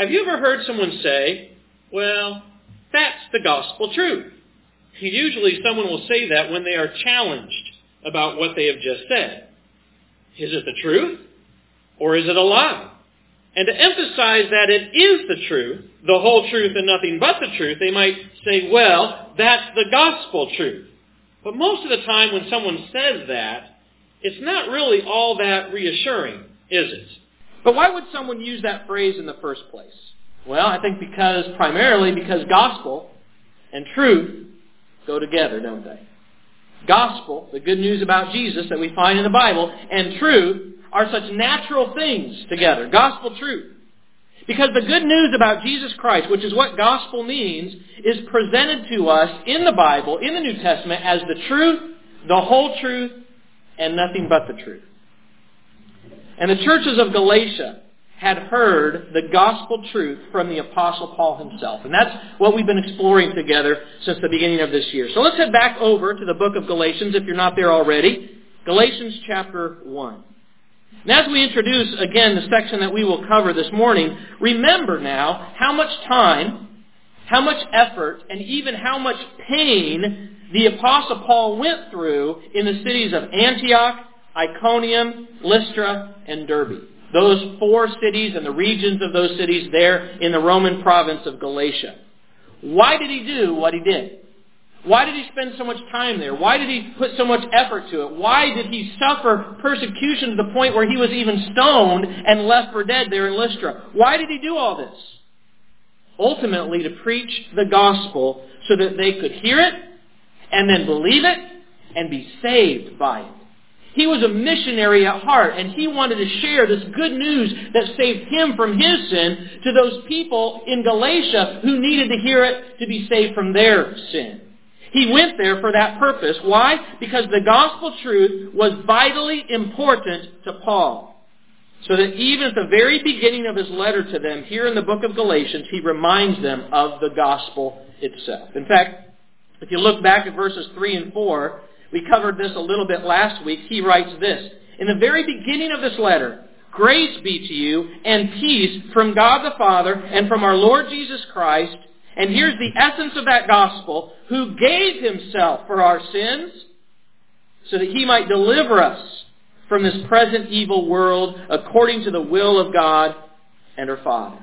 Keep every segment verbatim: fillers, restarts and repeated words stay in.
Have you ever heard someone say, well, that's the gospel truth? Usually someone will say that when they are challenged about what they have just said. Is it the truth or is it a lie? And to emphasize that it is the truth, the whole truth and nothing but the truth, they might say, well, that's the gospel truth. But most of the time when someone says that, it's not really all that reassuring, is it? But why would someone use that phrase in the first place? Well, I think because, primarily because gospel and truth go together, don't they? Gospel, the good news about Jesus that we find in the Bible, and truth are such natural things together. Gospel truth. Because the good news about Jesus Christ, which is what gospel means, is presented to us in the Bible, in the New Testament, as the truth, the whole truth, and nothing but the truth. And the churches of Galatia had heard the gospel truth from the Apostle Paul himself. And that's what we've been exploring together since the beginning of this year. So let's head back over to the book of Galatians, if you're not there already. Galatians chapter one. And as we introduce, again, the section that we will cover this morning, remember now how much time, how much effort, and even how much pain the Apostle Paul went through in the cities of Antioch, Iconium, Lystra, and Derbe. Those four cities and the regions of those cities there in the Roman province of Galatia. Why did he do what he did? Why did he spend so much time there? Why did he put so much effort to it? Why did he suffer persecution to the point where he was even stoned and left for dead there in Lystra? Why did he do all this? Ultimately, to preach the gospel so that they could hear it and then believe it and be saved by it. He was a missionary at heart, and he wanted to share this good news that saved him from his sin to those people in Galatia who needed to hear it to be saved from their sin. He went there for that purpose. Why? Because the gospel truth was vitally important to Paul. So that even at the very beginning of his letter to them, here in the book of Galatians, he reminds them of the gospel itself. In fact, if you look back at verses three and four, we covered this a little bit last week. He writes this, in the very beginning of this letter, grace be to you and peace from God the Father and from our Lord Jesus Christ. And here's the essence of that gospel, who gave himself for our sins so that he might deliver us from this present evil world according to the will of God and our Father.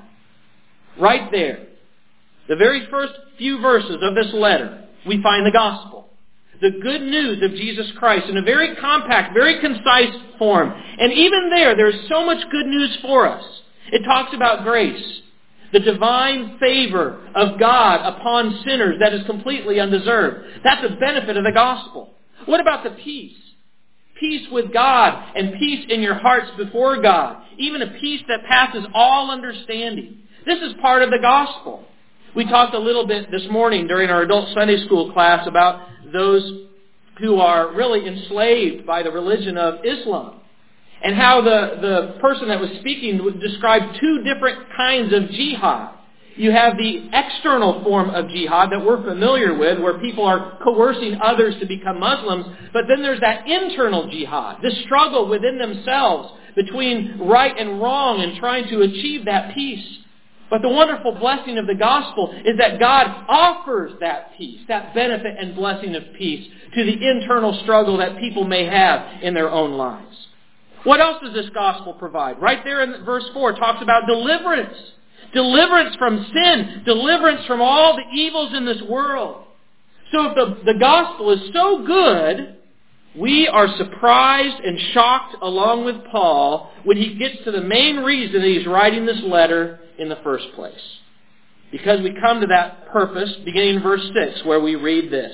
Right there, the very first few verses of this letter, we find the gospel. The good news of Jesus Christ in a very compact, very concise form. And even there, there's so much good news for us. It talks about grace, the divine favor of God upon sinners that is completely undeserved. That's a benefit of the gospel. What about the peace? Peace with God and peace in your hearts before God. Even a peace that passes all understanding. This is part of the gospel. We talked a little bit this morning during our adult Sunday school class about those who are really enslaved by the religion of Islam. And how the, the person that was speaking would describe two different kinds of jihad. You have the external form of jihad that we're familiar with, where people are coercing others to become Muslims. But then there's that internal jihad, the struggle within themselves between right and wrong and trying to achieve that peace. But the wonderful blessing of the gospel is that God offers that peace, that benefit and blessing of peace to the internal struggle that people may have in their own lives. What else does this gospel provide? Right there in verse four, it talks about deliverance. Deliverance from sin. Deliverance from all the evils in this world. So if the, the gospel is so good, we are surprised and shocked along with Paul when he gets to the main reason that he's writing this letter in the first place. Because we come to that purpose, beginning in verse six, where we read this.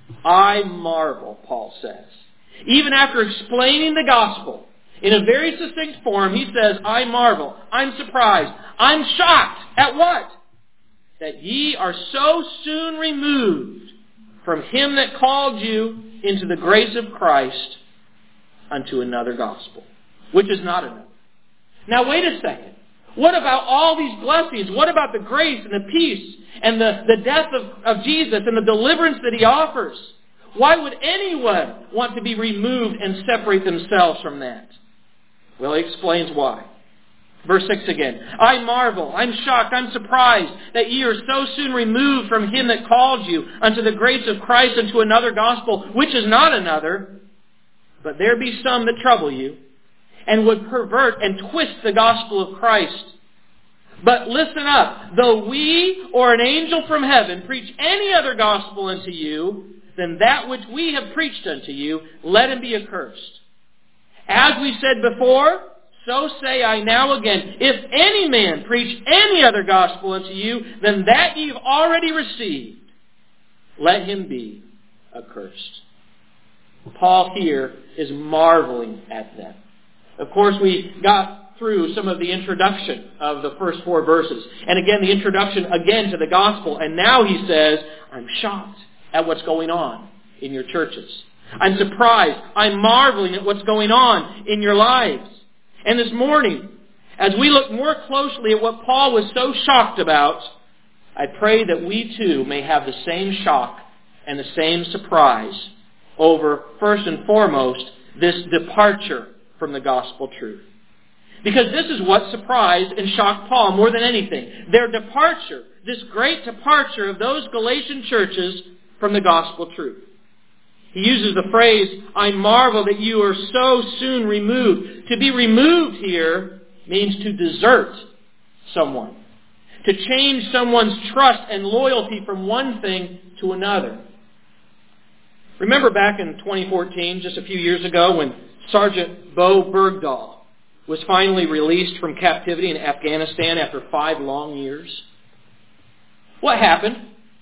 I marvel, Paul says. Even after explaining the gospel in a very succinct form, he says, I marvel, I'm surprised, I'm shocked at what? That ye are so soon removed from him that called you into the grace of Christ unto another gospel, which is not another. Now wait a second. What about all these blessings? What about the grace and the peace and the, the death of, of Jesus and the deliverance that he offers? Why would anyone want to be removed and separate themselves from that? Well, he explains why. Verse six again. I marvel, I'm shocked, I'm surprised that ye are so soon removed from him that called you unto the grace of Christ unto another gospel, which is not another. But there be some that trouble you, and would pervert and twist the gospel of Christ. But listen up, though we or an angel from heaven preach any other gospel unto you than that which we have preached unto you, let him be accursed. As we said before, so say I now again, if any man preach any other gospel unto you than that ye have already received, let him be accursed. Paul here is marveling at them. Of course, we got through some of the introduction of the first four verses. And again, the introduction again to the gospel. And now he says, I'm shocked at what's going on in your churches. I'm surprised. I'm marveling at what's going on in your lives. And this morning, as we look more closely at what Paul was so shocked about, I pray that we too may have the same shock and the same surprise over, first and foremost, this departure from the gospel truth. Because this is what surprised and shocked Paul more than anything. Their departure, this great departure of those Galatian churches from the gospel truth. He uses the phrase, I marvel that you are so soon removed. To be removed here means to desert someone. To change someone's trust and loyalty from one thing to another. Remember back in twenty fourteen, just a few years ago, when Sergeant Bo Bergdahl was finally released from captivity in Afghanistan after five long years? What happened?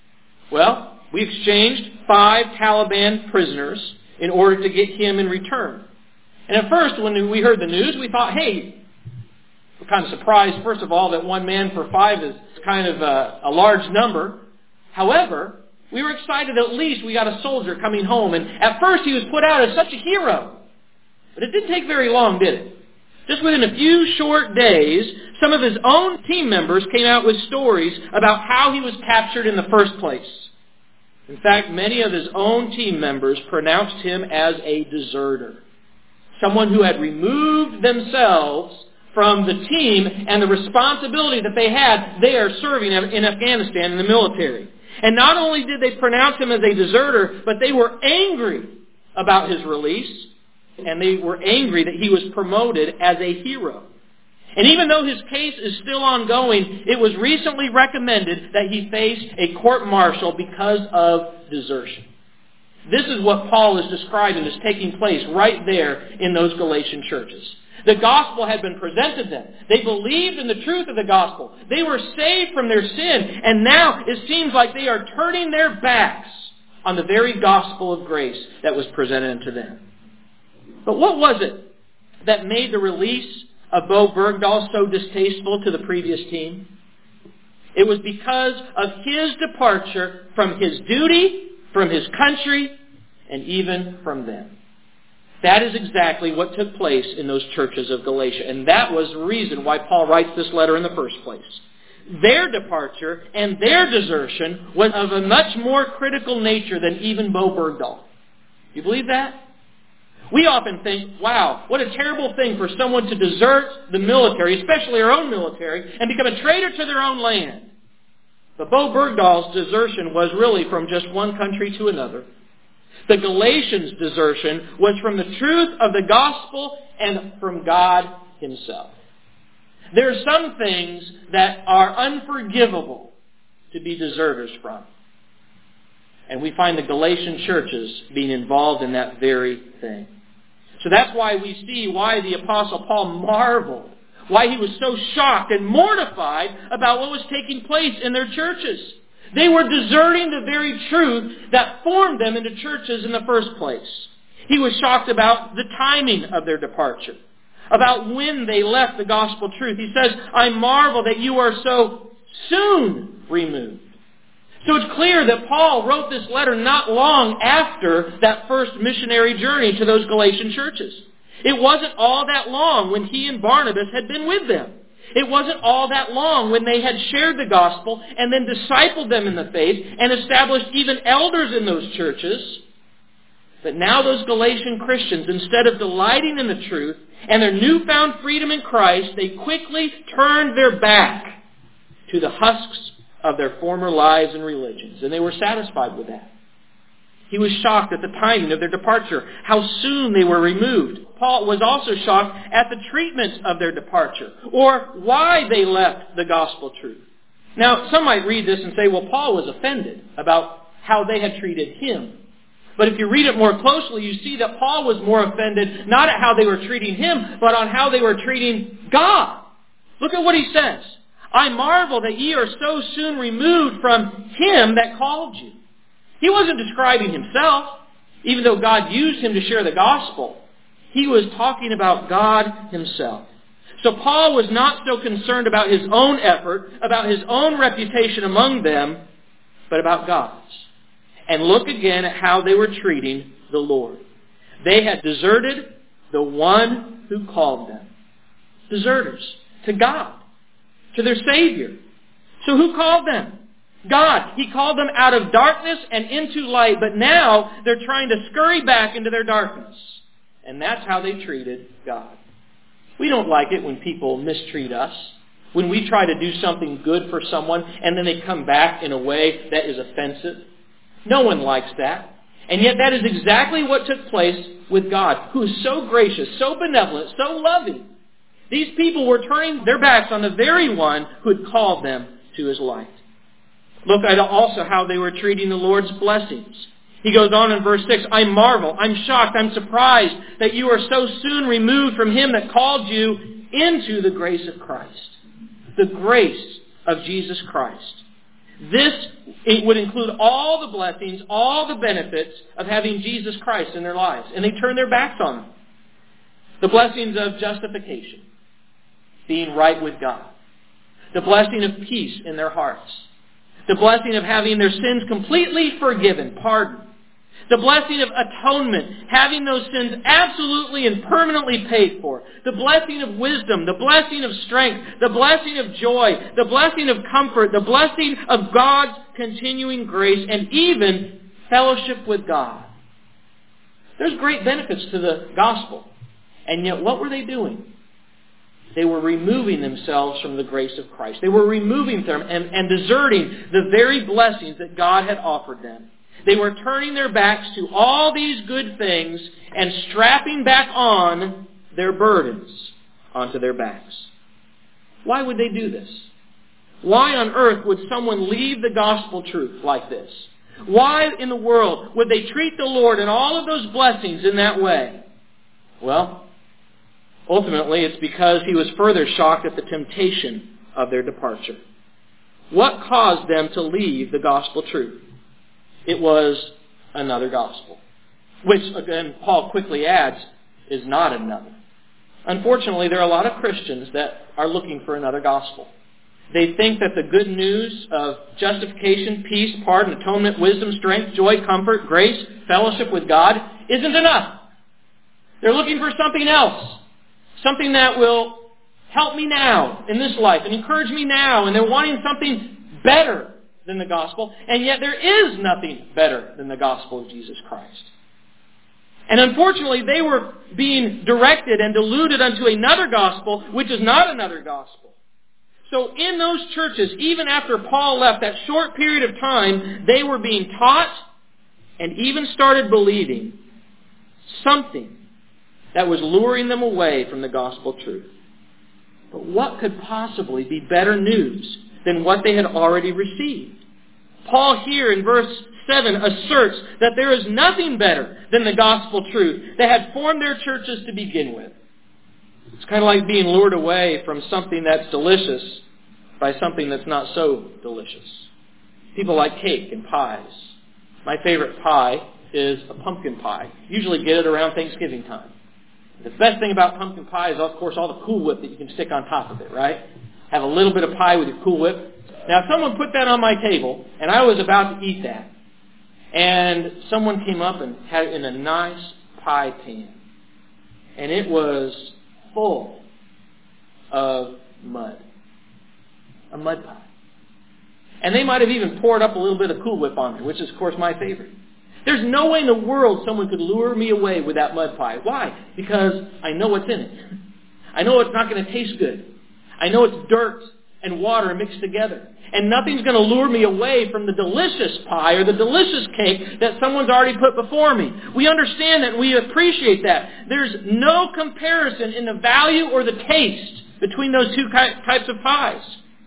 Well, we exchanged five Taliban prisoners in order to get him in return. And at first, when we heard the news, we thought, hey, we're kind of surprised, first of all, that one man for five is kind of a, a large number. However, we were excited that at least we got a soldier coming home. And at first, he was put out as such a hero. But it didn't take very long, did it? Just within a few short days, some of his own team members came out with stories about how he was captured in the first place. In fact, many of his own team members pronounced him as a deserter. Someone who had removed themselves from the team and the responsibility that they had there serving in Afghanistan in the military. And not only did they pronounce him as a deserter, but they were angry about his release. And they were angry that he was promoted as a hero. And even though his case is still ongoing, it was recently recommended that he face a court-martial because of desertion. This is what Paul is describing as taking place right there in those Galatian churches. The gospel had been presented to them. They believed in the truth of the gospel. They were saved from their sin. And now it seems like they are turning their backs on the very gospel of grace that was presented to them. But what was it that made the release of Bo Bergdahl so distasteful to the previous team? It was because of his departure from his duty, from his country, and even from them. That is exactly what took place in those churches of Galatia. And that was the reason why Paul writes this letter in the first place. Their departure and their desertion was of a much more critical nature than even Bo Bergdahl. You believe that? We often think, wow, what a terrible thing for someone to desert the military, especially our own military, and become a traitor to their own land. But Bo Bergdahl's desertion was really from just one country to another. The Galatians' desertion was from the truth of the gospel and from God himself. There are some things that are unforgivable to be deserters from. And we find the Galatian churches being involved in that very thing. So that's why we see why the Apostle Paul marveled, why he was so shocked and mortified about what was taking place in their churches. They were deserting the very truth that formed them into churches in the first place. He was shocked about the timing of their departure, about when they left the gospel truth. He says, I marvel that you are so soon removed. So it's clear that Paul wrote this letter not long after that first missionary journey to those Galatian churches. It wasn't all that long when he and Barnabas had been with them. It wasn't all that long when they had shared the gospel and then discipled them in the faith and established even elders in those churches But now those Galatian Christians, instead of delighting in the truth and their newfound freedom in Christ, they quickly turned their back to the husks of their former lives and religions. And they were satisfied with that. He was shocked at the timing of their departure, how soon they were removed. Paul was also shocked at the treatment of their departure, or why they left the gospel truth. Now, some might read this and say, well, Paul was offended about how they had treated him. But if you read it more closely, you see that Paul was more offended not at how they were treating him, but on how they were treating God. Look at what he says. I marvel that ye are so soon removed from him that called you. He wasn't describing himself, even though God used him to share the gospel. He was talking about God himself. So Paul was not so concerned about his own effort, about his own reputation among them, but about God's. And look again at how they were treating the Lord. They had deserted the one who called them. Deserters to God, to their Savior. So who called them? God. He called them out of darkness and into light, but now they're trying to scurry back into their darkness. And that's how they treated God. We don't like it when people mistreat us, when we try to do something good for someone and then they come back in a way that is offensive. No one likes that. And yet that is exactly what took place with God, who is so gracious, so benevolent, so loving. These people were turning their backs on the very one who had called them to his light. Look at also how they were treating the Lord's blessings. He goes on in verse six, I marvel, I'm shocked, I'm surprised that you are so soon removed from him that called you into the grace of Christ. The grace of Jesus Christ. This it would include all the blessings, all the benefits of having Jesus Christ in their lives. And they turn their backs on him. The blessings of justification, being right with God. The blessing of peace in their hearts. The blessing of having their sins completely forgiven, pardoned. The blessing of atonement, having those sins absolutely and permanently paid for. The blessing of wisdom, the blessing of strength, the blessing of joy, the blessing of comfort, the blessing of God's continuing grace, and even fellowship with God. There's great benefits to the gospel. And yet what were they doing? They were removing themselves from the grace of Christ. They were removing them and, and deserting the very blessings that God had offered them. They were turning their backs to all these good things and strapping back on their burdens onto their backs. Why would they do this? Why on earth would someone leave the gospel truth like this? Why in the world would they treat the Lord and all of those blessings in that way? Well, ultimately it's because he was further shocked at the temptation of their departure. What caused them to leave the gospel truth? It was another gospel. Which, again, Paul quickly adds, is not another. Unfortunately, there are a lot of Christians that are looking for another gospel. They think that the good news of justification, peace, pardon, atonement, wisdom, strength, joy, comfort, grace, fellowship with God isn't enough. They're looking for something else. Something that will help me now in this life and encourage me now. And they're wanting something better than the gospel, and yet there is nothing better than the gospel of Jesus Christ. And unfortunately, they were being directed and deluded unto another gospel, which is not another gospel. So in those churches, even after Paul left, that short period of time, they were being taught and even started believing something that was luring them away from the gospel truth. But what could possibly be better news than what they had already received? Paul here in verse seven asserts that there is nothing better than the gospel truth that had formed their churches to begin with. It's kind of like being lured away from something that's delicious by something that's not so delicious. People like cake and pies. My favorite pie is a pumpkin pie. Usually get it around Thanksgiving time. The best thing about pumpkin pie is, of course, all the Cool Whip that you can stick on top of it, right? Have a little bit of pie with your Cool Whip. Now, if someone put that on my table, and I was about to eat that, and someone came up and had it in a nice pie pan, and it was full of mud. A mud pie. And they might have even poured up a little bit of Cool Whip on it, which is, of course, my favorite. There's no way in the world someone could lure me away with that mud pie. Why? Because I know what's in it. I know it's not going to taste good. I know it's dirt and water mixed together. And nothing's going to lure me away from the delicious pie or the delicious cake that someone's already put before me. We understand that. We appreciate that. There's no comparison in the value or the taste between those two types of pies.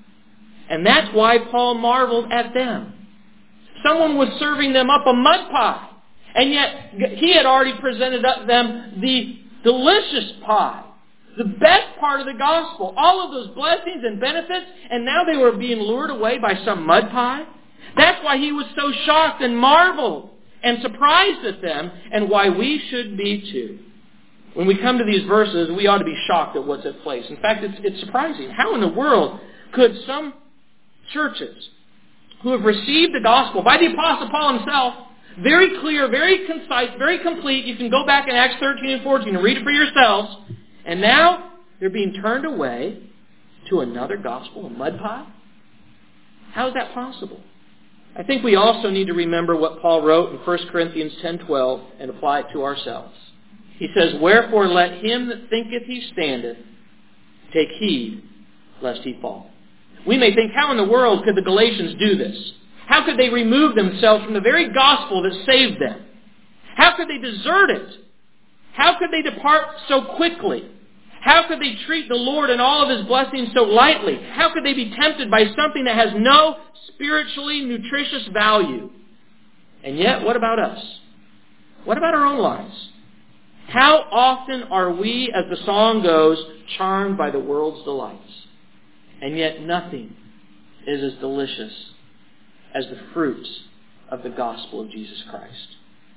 And that's why Paul marveled at them. Someone was serving them up a mud pie. And yet he had already presented up them the delicious pie. The best part of the gospel. All of those blessings and benefits. And now they were being lured away by some mud pie. That's why he was so shocked and marveled and surprised at them. And why we should be too. When we come to these verses, we ought to be shocked at what's at place. In fact, it's, it's surprising. How in the world could some churches who have received the gospel by the Apostle Paul himself, very clear, very concise, very complete. You can go back in Acts thirteen and fourteen and read it for yourselves. And now they're being turned away to another gospel, a mud pie? How is that possible? I think we also need to remember what Paul wrote in First Corinthians ten twelve and apply it to ourselves. He says, "Wherefore let him that thinketh he standeth take heed lest he fall." We may think, how in the world could the Galatians do this? How could they remove themselves from the very gospel that saved them? How could they desert it? How could they depart so quickly? How could they treat the Lord and all of His blessings so lightly? How could they be tempted by something that has no spiritually nutritious value? And yet, what about us? What about our own lives? How often are we, as the song goes, charmed by the world's delights? And yet nothing is as delicious as the fruits of the gospel of Jesus Christ.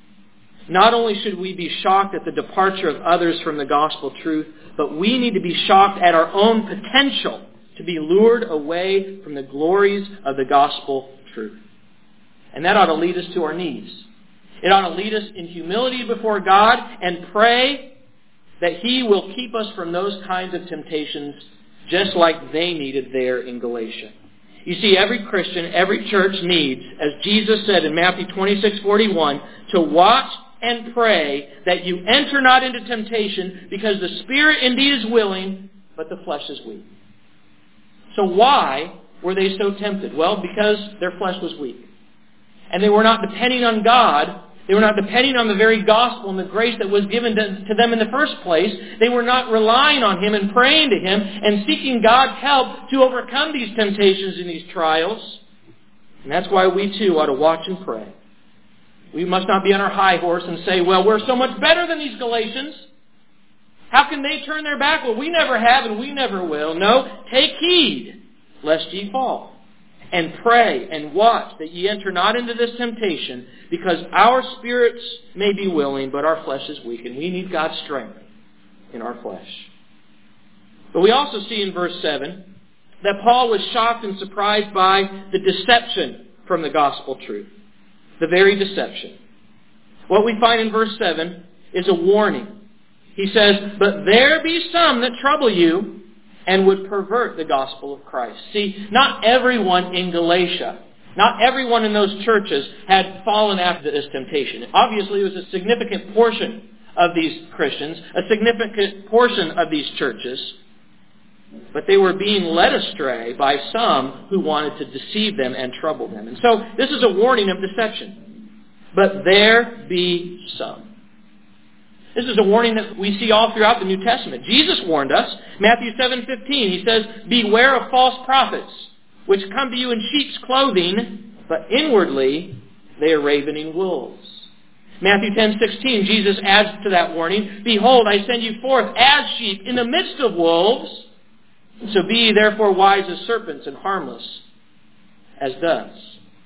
Not only should we be shocked at the departure of others from the gospel truth, but we need to be shocked at our own potential to be lured away from the glories of the gospel truth. And that ought to lead us to our knees. It ought to lead us in humility before God and pray that He will keep us from those kinds of temptations just like they needed there in Galatia. You see, every Christian, every church needs, as Jesus said in Matthew twenty-six forty-one, to watch and pray that you enter not into temptation, because the spirit indeed is willing, but the flesh is weak. So why were they so tempted? Well, because their flesh was weak. And they were not depending on God. They were not depending on the very gospel and the grace that was given to, to them in the first place. They were not relying on Him and praying to Him and seeking God's help to overcome these temptations and these trials. And that's why we too ought to watch and pray. We must not be on our high horse and say, well, we're so much better than these Galatians. How can they turn their back? Well, we never have and we never will. No, take heed lest ye fall. And pray and watch that ye enter not into this temptation, because our spirits may be willing, but our flesh is weak, and we need God's strength in our flesh. But we also see in verse seven that Paul was shocked and surprised by the deception from the gospel truth. The very deception. What we find in verse seven is a warning. He says, "But there be some that trouble you, and would pervert the gospel of Christ." See, not everyone in Galatia, not everyone in those churches had fallen after this temptation. Obviously, it was a significant portion of these Christians, a significant portion of these churches, but they were being led astray by some who wanted to deceive them and trouble them. And so, this is a warning of deception. But there be some. This is a warning that we see all throughout the New Testament. Jesus warned us. Matthew seven fifteen, He says, "Beware of false prophets, which come to you in sheep's clothing, but inwardly they are ravening wolves." Matthew ten sixteen, Jesus adds to that warning, "Behold, I send you forth as sheep in the midst of wolves. So be ye therefore wise as serpents and harmless as doves."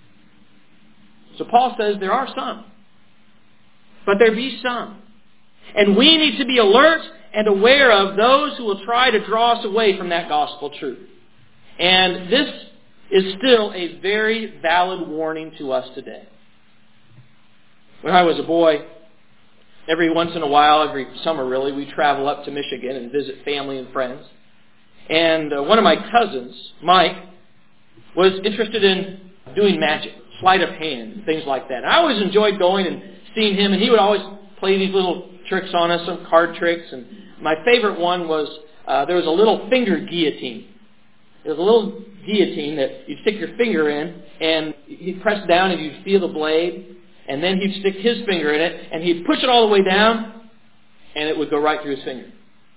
So Paul says there are some. But there be some. And we need to be alert and aware of those who will try to draw us away from that gospel truth. And this is still a very valid warning to us today. When I was a boy, every once in a while, every summer really, we travel up to Michigan and visit family and friends. And uh, one of my cousins, Mike, was interested in doing magic, sleight of hand, things like that. And I always enjoyed going and seeing him, and he would always play these little tricks on us, some card tricks. And my favorite one was uh, there was a little finger guillotine. There was a little guillotine that you'd stick your finger in, and he'd press down, and you'd feel the blade, and then he'd stick his finger in it, and he'd push it all the way down, and it would go right through his finger.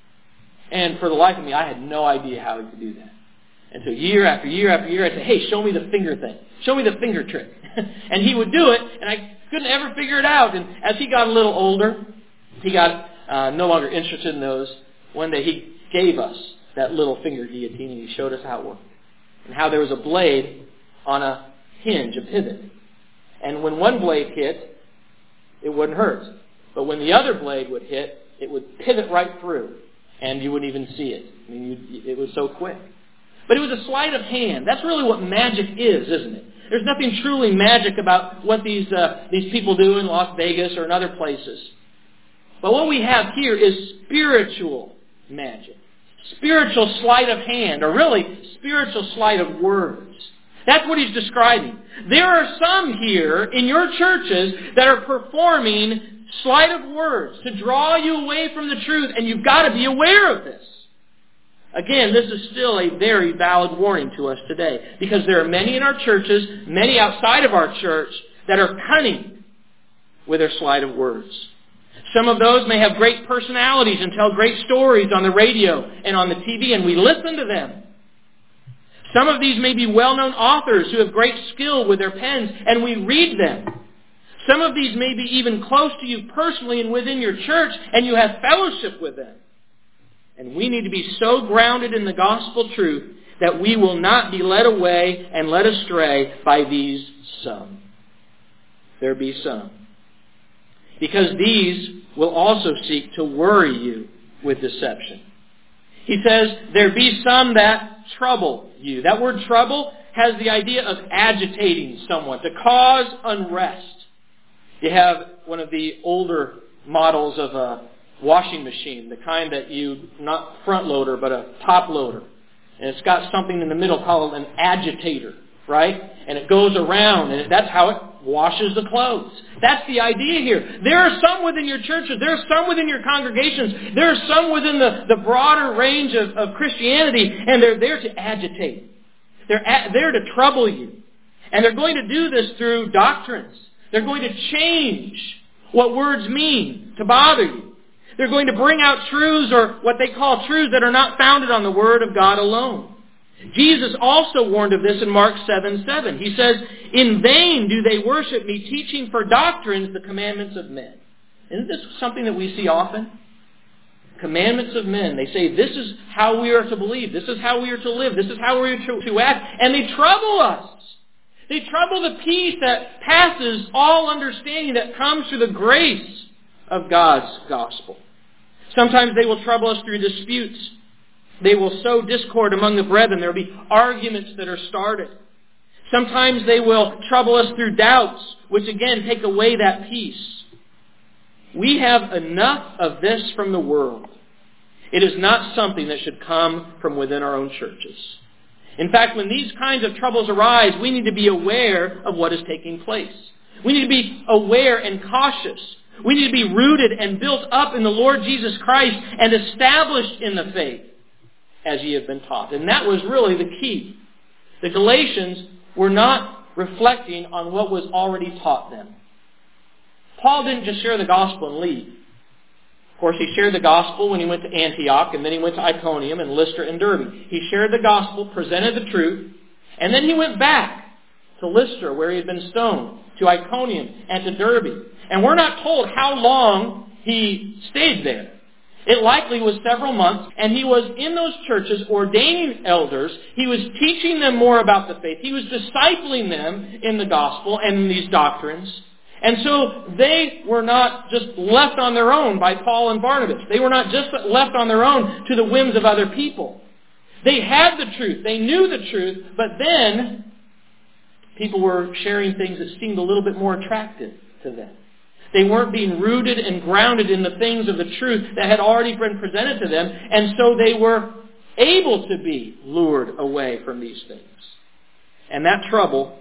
And for the life of me, I had no idea how he could do that. And so year after year after year, I'd say, hey, show me the finger thing. Show me the finger trick. And he would do it, and I couldn't ever figure it out. And as he got a little older, he got uh, no longer interested in those. One day he gave us that little finger guillotine, and he showed us how it worked. And how there was a blade on a hinge, a pivot. And when one blade hit, it wouldn't hurt. But when the other blade would hit, it would pivot right through, and you wouldn't even see it. I mean, you, it was so quick. But it was a sleight of hand. That's really what magic is, isn't it? There's nothing truly magic about what these uh, these people do in Las Vegas or in other places. But what we have here is spiritual magic. Spiritual sleight of hand, or really spiritual sleight of words. That's what he's describing. There are some here in your churches that are performing sleight of words to draw you away from the truth, and you've got to be aware of this. Again, this is still a very valid warning to us today, because there are many in our churches, many outside of our church, that are cunning with their sleight of words. Some of those may have great personalities and tell great stories on the radio and on the T V, and we listen to them. Some of these may be well-known authors who have great skill with their pens, and we read them. Some of these may be even close to you personally and within your church, and you have fellowship with them. And we need to be so grounded in the gospel truth that we will not be led away and led astray by these some. There be some. Because these will also seek to worry you with deception. He says, there be some that trouble you. That word trouble has the idea of agitating someone, to cause unrest. You have one of the older models of a washing machine, the kind that you, not front loader, but a top loader. And it's got something in the middle called an agitator, right? And it goes around, and that's how it washes the clothes. That's the idea here. There are some within your churches, there are some within your congregations, there are some within the, the broader range of, of Christianity, and they're there to agitate. They're a, there to trouble you. And they're going to do this through doctrines. They're going to change what words mean to bother you. They're going to bring out truths, or what they call truths, that are not founded on the Word of God alone. Jesus also warned of this in Mark seven seven. He says, in vain do they worship me, teaching for doctrines the commandments of men. Isn't this something that we see often? Commandments of men. They say, this is how we are to believe. This is how we are to live. This is how we are to, to act. And they trouble us. They trouble the peace that passes all understanding, that comes through the grace of God's gospel. Sometimes they will trouble us through disputes. They will sow discord among the brethren. There will be arguments that are started. Sometimes they will trouble us through doubts, which again take away that peace. We have enough of this from the world. It is not something that should come from within our own churches. In fact, when these kinds of troubles arise, we need to be aware of what is taking place. We need to be aware and cautious. We need to be rooted and built up in the Lord Jesus Christ and established in the faith as ye have been taught. And that was really the key. The Galatians were not reflecting on what was already taught them. Paul didn't just share the gospel and leave. Of course, he shared the gospel when he went to Antioch, and then he went to Iconium and Lystra and Derbe. He shared the gospel, presented the truth, and then he went back to Lystra, where he had been stoned, to Iconium and to Derbe. And we're not told how long he stayed there. It likely was several months, and he was in those churches ordaining elders. He was teaching them more about the faith. He was discipling them in the gospel and in these doctrines. And so they were not just left on their own by Paul and Barnabas. They were not just left on their own to the whims of other people. They had the truth. They knew the truth, but then people were sharing things that seemed a little bit more attractive to them. They weren't being rooted and grounded in the things of the truth that had already been presented to them, and so they were able to be lured away from these things. And that trouble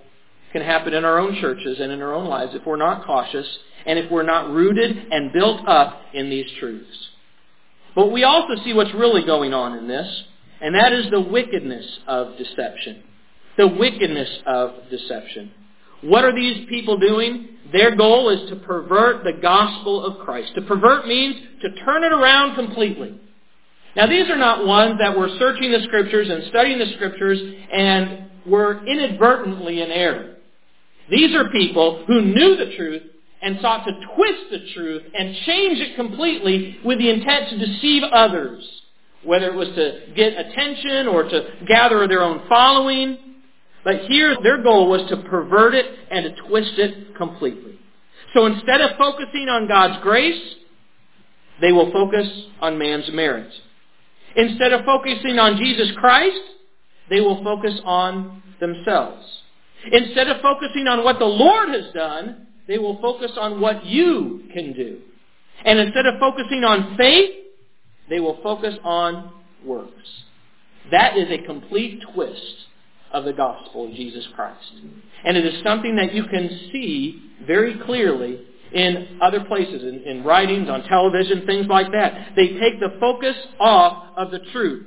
can happen in our own churches and in our own lives if we're not cautious and if we're not rooted and built up in these truths. But we also see what's really going on in this, and that is the wickedness of deception. The wickedness of deception. What are these people doing? Their goal is to pervert the gospel of Christ. To pervert means to turn it around completely. Now, these are not ones that were searching the Scriptures and studying the Scriptures and were inadvertently in error. These are people who knew the truth and sought to twist the truth and change it completely with the intent to deceive others, whether it was to get attention or to gather their own following. But here, their goal was to pervert it and to twist it completely. So instead of focusing on God's grace, they will focus on man's merit. Instead of focusing on Jesus Christ, they will focus on themselves. Instead of focusing on what the Lord has done, they will focus on what you can do. And instead of focusing on faith, they will focus on works. That is a complete twist of the gospel of Jesus Christ. And it is something that you can see very clearly in other places, in, in writings, on television, things like that. They take the focus off of the truth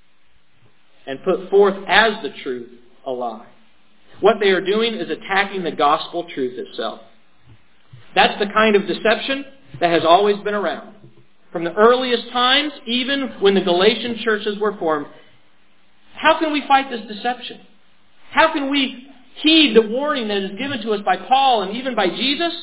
and put forth as the truth a lie. What they are doing is attacking the gospel truth itself. That's the kind of deception that has always been around. From the earliest times, even when the Galatian churches were formed, how can we fight this deception? How can we heed the warning that is given to us by Paul and even by Jesus?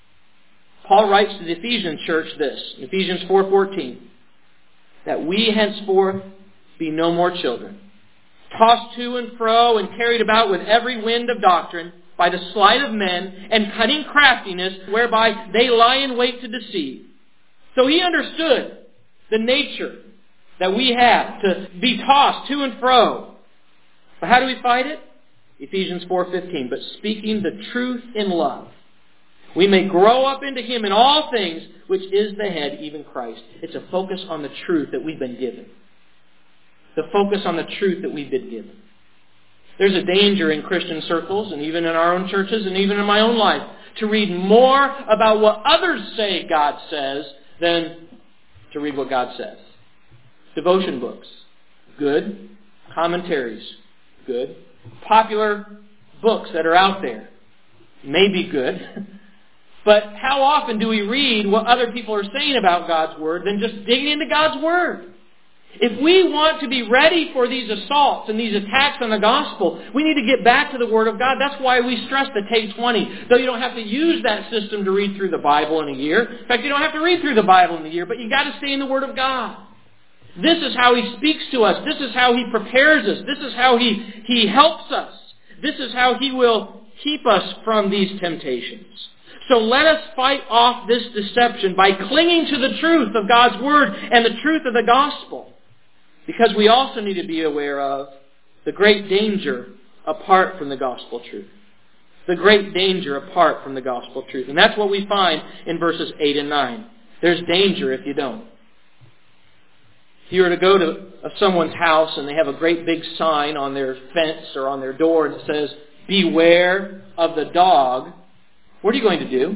Paul writes to the Ephesian church this, in Ephesians four fourteen, that we henceforth be no more children, tossed to and fro and carried about with every wind of doctrine by the sleight of men and cunning craftiness whereby they lie in wait to deceive. So he understood the nature that we have to be tossed to and fro. But how do we fight it? Ephesians four fifteen, but speaking the truth in love, we may grow up into Him in all things, which is the head, even Christ. It's a focus on the truth that we've been given. The focus on the truth that we've been given. There's a danger in Christian circles, and even in our own churches, and even in my own life, to read more about what others say God says than to read what God says. Devotion books, good. Commentaries, good. Popular books that are out there, may be good. But how often do we read what other people are saying about God's Word than just digging into God's Word? If we want to be ready for these assaults and these attacks on the gospel, we need to get back to the Word of God. That's why we stress the Take twenty. Though you don't have to use that system to read through the Bible in a year. In fact, you don't have to read through the Bible in a year, but you've got to stay in the Word of God. This is how He speaks to us. This is how He prepares us. This is how He, he helps us. This is how He will keep us from these temptations. So let us fight off this deception by clinging to the truth of God's Word and the truth of the gospel. Because we also need to be aware of the great danger apart from the gospel truth. The great danger apart from the gospel truth. And that's what we find in verses eight and nine. There's danger if you don't. If you were to go to someone's house and they have a great big sign on their fence or on their door and it says, "Beware of the dog," what are you going to do?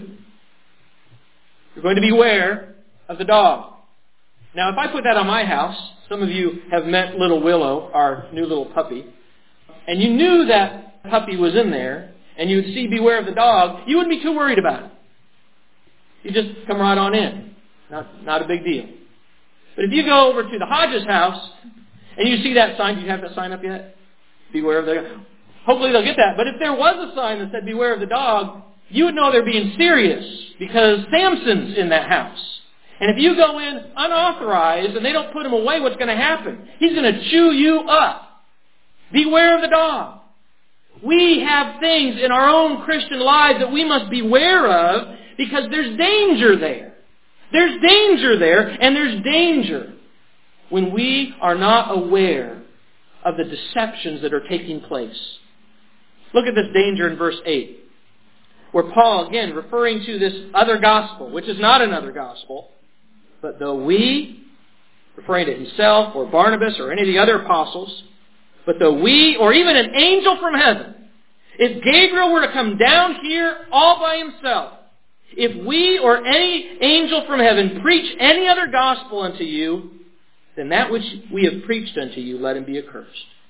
You're going to beware of the dog. Now, if I put that on my house, some of you have met little Willow, our new little puppy, and you knew that puppy was in there, and you would see "Beware of the dog," you wouldn't be too worried about it. You just come right on in. Not, not a big deal. But if you go over to the Hodges house, and you see that sign, do you have that sign up yet? Beware of the dog. Hopefully they'll get that. But if there was a sign that said "Beware of the dog," you would know they're being serious, because Samson's in that house. And if you go in unauthorized and they don't put him away, what's going to happen? He's going to chew you up. Beware of the dog. We have things in our own Christian lives that we must beware of because there's danger there. There's danger there, and there's danger when we are not aware of the deceptions that are taking place. Look at this danger in verse eight, where Paul, again, referring to this other gospel, which is not another gospel, but though we, referring to himself or Barnabas or any of the other apostles, but though we, or even an angel from heaven, If Gabriel were to come down here all by himself, if we or any angel from heaven preach any other gospel unto you, then that which we have preached unto you, let him be accursed.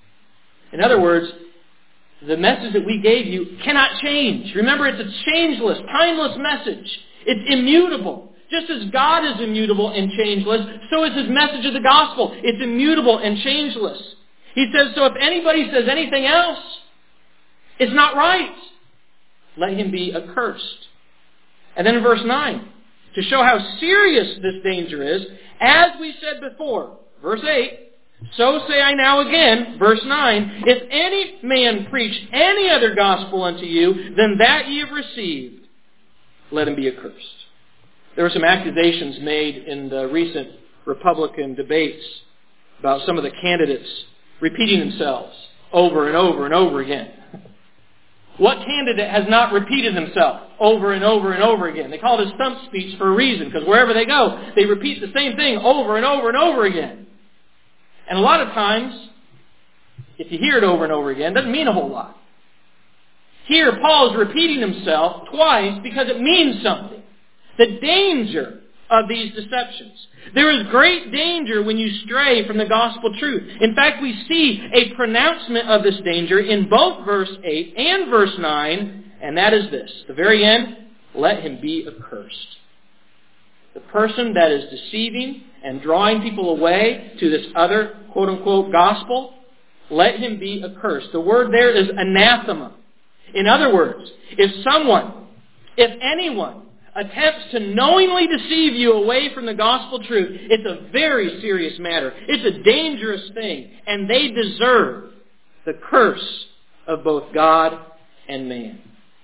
In other words, the message that we gave you cannot change. Remember, it's a changeless, timeless message. It's immutable. Just as God is immutable and changeless, so is his message of the gospel. It's immutable and changeless. He says, so if anybody says anything else, it's not right. Let him be accursed. And then in verse nine, to show how serious this danger is, as we said before, verse eight, so say I now again, verse nine, if any man preach any other gospel unto you than that ye have received, let him be accursed. There were some accusations made in the recent Republican debates about some of the candidates repeating themselves over and over and over again. What candidate has not repeated himself over and over and over again? They call it a stump speech for a reason, because wherever they go, they repeat the same thing over and over and over again. And a lot of times, if you hear it over and over again, it doesn't mean a whole lot. Here, Paul is repeating himself twice because it means something. The danger of these deceptions. There is great danger when you stray from the gospel truth. In fact, we see a pronouncement of this danger in both verse eight and verse nine, and that is this. The very end, let him be accursed. The person that is deceiving and drawing people away to this other quote-unquote gospel, let him be accursed. The word there is anathema. In other words, if someone, if anyone, attempts to knowingly deceive you away from the gospel truth, it's a very serious matter. It's a dangerous thing. And they deserve the curse of both God and man.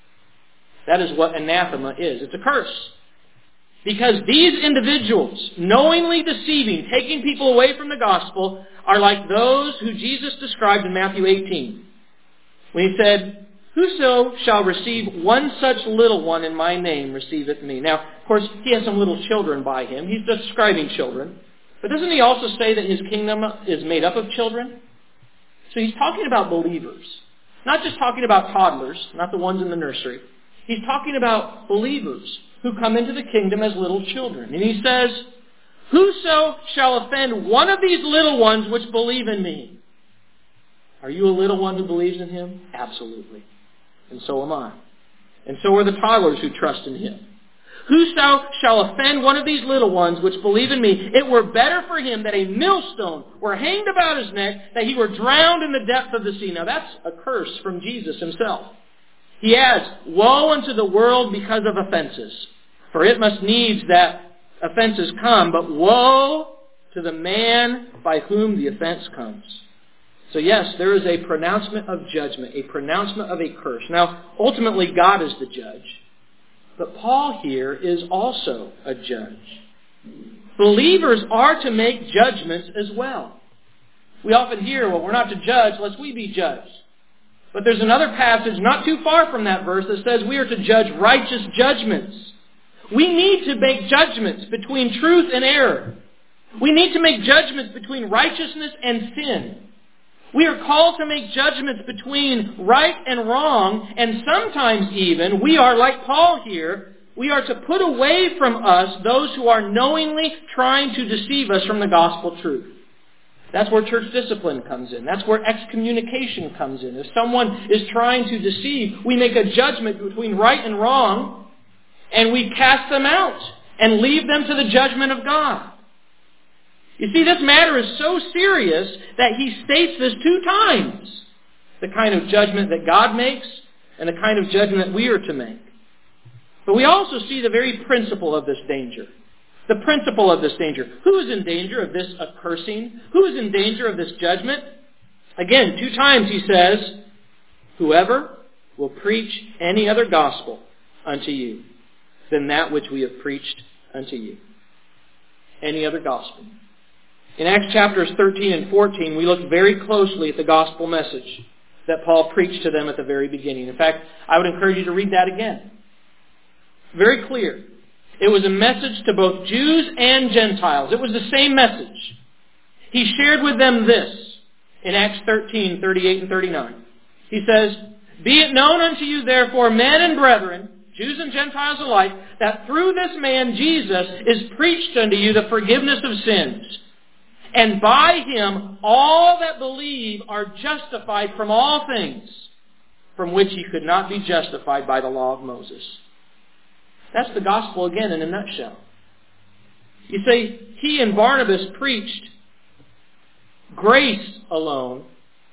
That is what anathema is. It's a curse. Because these individuals, knowingly deceiving, taking people away from the gospel, are like those who Jesus described in Matthew eighteen. When he said, whoso shall receive one such little one in my name receiveth me. Now, of course, he has some little children by him. He's describing children. But doesn't he also say that his kingdom is made up of children? So he's talking about believers. Not just talking about toddlers, not the ones in the nursery. He's talking about believers who come into the kingdom as little children. And he says, whoso shall offend one of these little ones which believe in me. Are you a little one who believes in him? Absolutely. And so am I. And so are the toddlers who trust in him. Whoso shall offend one of these little ones which believe in me, it were better for him that a millstone were hanged about his neck, that he were drowned in the depth of the sea. Now that's a curse from Jesus himself. He adds, woe unto the world because of offenses. For it must needs that offenses come, but woe to the man by whom the offense comes. So yes, there is a pronouncement of judgment, a pronouncement of a curse. Now, ultimately, God is the judge. But Paul here is also a judge. Believers are to make judgments as well. We often hear, well, we're not to judge lest we be judged. But there's another passage not too far from that verse that says we are to judge righteous judgments. We need to make judgments between truth and error. We need to make judgments between righteousness and sin. We are called to make judgments between right and wrong, and sometimes even, we are, like Paul here, we are to put away from us those who are knowingly trying to deceive us from the gospel truth. That's where church discipline comes in. That's where excommunication comes in. If someone is trying to deceive, we make a judgment between right and wrong, and we cast them out and leave them to the judgment of God. You see, this matter is so serious that he states this two times. The kind of judgment that God makes and the kind of judgment that we are to make. But we also see the very principle of this danger. The principle of this danger. Who is in danger of this accursing? Who is in danger of this judgment? Again, two times he says, whoever will preach any other gospel unto you than that which we have preached unto you. Any other gospel. In Acts chapters thirteen and fourteen, we look very closely at the gospel message that Paul preached to them at the very beginning. In fact, I would encourage you to read that again. Very clear. It was a message to both Jews and Gentiles. It was the same message. He shared with them this in Acts thirteen, thirty-eight and thirty-nine. He says, Be it known unto you, therefore, men and brethren, Jews and Gentiles alike, that through this man Jesus is preached unto you the forgiveness of sins. And by him all that believe are justified from all things from which ye could not be justified by the law of Moses. That's the gospel again in a nutshell. You see, he and Barnabas preached grace alone,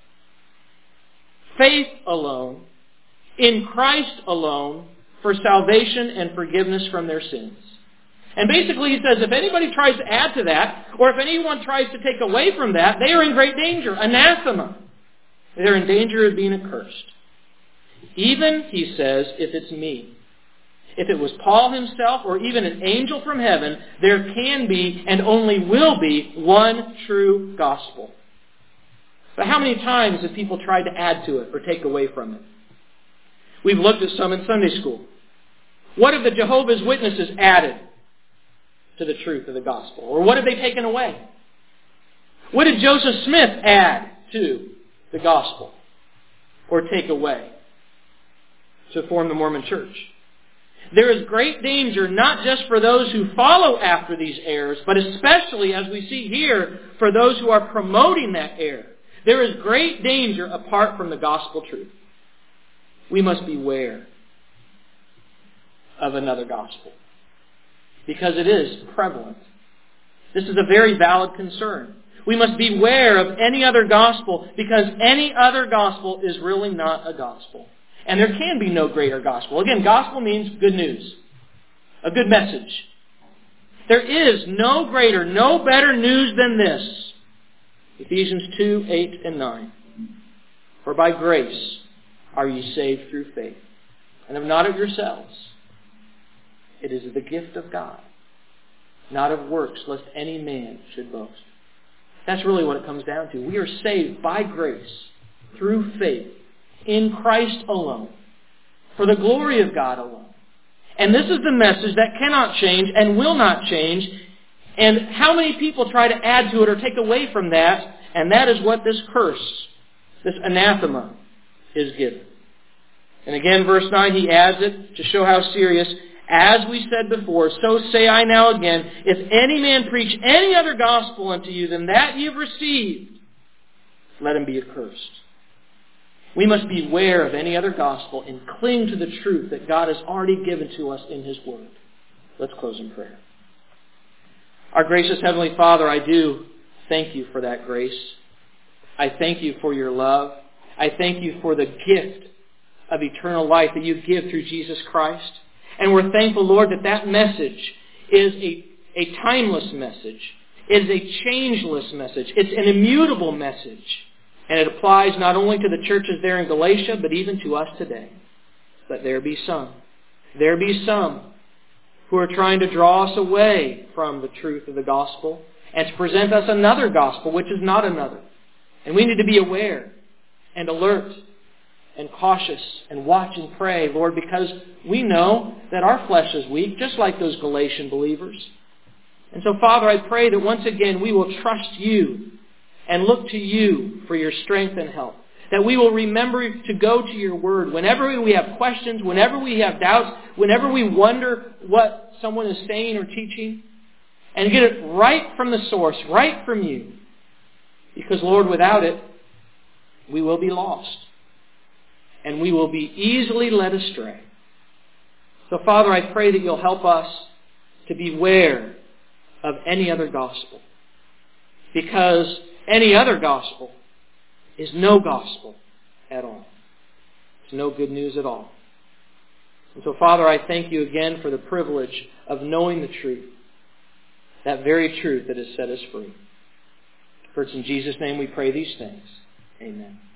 faith alone, in Christ alone, for salvation and forgiveness from their sins. And basically he says if anybody tries to add to that, or if anyone tries to take away from that, they are in great danger. Anathema. They're in danger of being accursed. Even, he says, if it's me. If it was Paul himself or even an angel from heaven, there can be and only will be one true gospel. But how many times have people tried to add to it or take away from it? We've looked at some in Sunday school. What have the Jehovah's Witnesses added to the truth of the gospel? Or what have they taken away? What did Joseph Smith add to the gospel or take away to form the Mormon Church? There is great danger not just for those who follow after these errors, but especially, as we see here, for those who are promoting that error. There is great danger apart from the gospel truth. We must beware of another gospel, because it is prevalent. This is a very valid concern. We must beware of any other gospel, because any other gospel is really not a gospel. And there can be no greater gospel. Again, gospel means good news, a good message. There is no greater, no better news than this. Ephesians two, eight, and nine. For by grace are ye saved through faith, and of not of yourselves. It is the gift of God, not of works, lest any man should boast. That's really what it comes down to. We are saved by grace, through faith, in Christ alone, for the glory of God alone. And this is the message that cannot change and will not change. And how many people try to add to it or take away from that? And that is what this curse, this anathema, is given. And again, verse nine, he adds it to show how serious. As we said before, so say I now again, if any man preach any other gospel unto you than that ye have received, let him be accursed. We must beware of any other gospel and cling to the truth that God has already given to us in his word. Let's close in prayer. Our gracious Heavenly Father, I do thank you for that grace. I thank you for your love. I thank you for the gift of eternal life that you give through Jesus Christ. And we're thankful, Lord, that that message is a, a timeless message. It is a changeless message. It's an immutable message. And it applies not only to the churches there in Galatia, but even to us today. But there be some. There be some who are trying to draw us away from the truth of the gospel and to present us another gospel, which is not another. And we need to be aware and alert and cautious and watch and pray, Lord, because we know that our flesh is weak, just like those Galatian believers. And so, Father, I pray that once again we will trust you and look to you for your strength and help. That we will remember to go to your word whenever we have questions, whenever we have doubts, whenever we wonder what someone is saying or teaching, and get it right from the source, right from you. Because, Lord, without it, we will be lost. And we will be easily led astray. So, Father, I pray that you'll help us to beware of any other gospel. Because any other gospel is no gospel at all. It's no good news at all. And so, Father, I thank you again for the privilege of knowing the truth, that very truth that has set us free. For it's in Jesus' name we pray these things. Amen.